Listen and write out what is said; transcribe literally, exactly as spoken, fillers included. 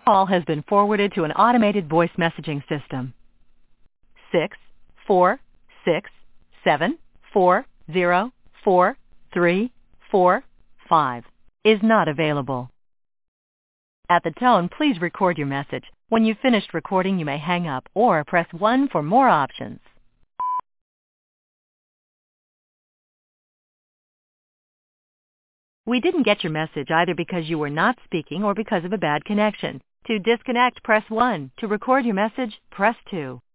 Call has been forwarded to an automated voice messaging system. Six, four, six, seven, four, zero, four, three, four, five is not available. At the tone, please record your message. When you've finished recording, you may hang up or press one for more options. We didn't get your message either because you were not speaking or because of a bad connection. To disconnect, press one. To record your message, press two.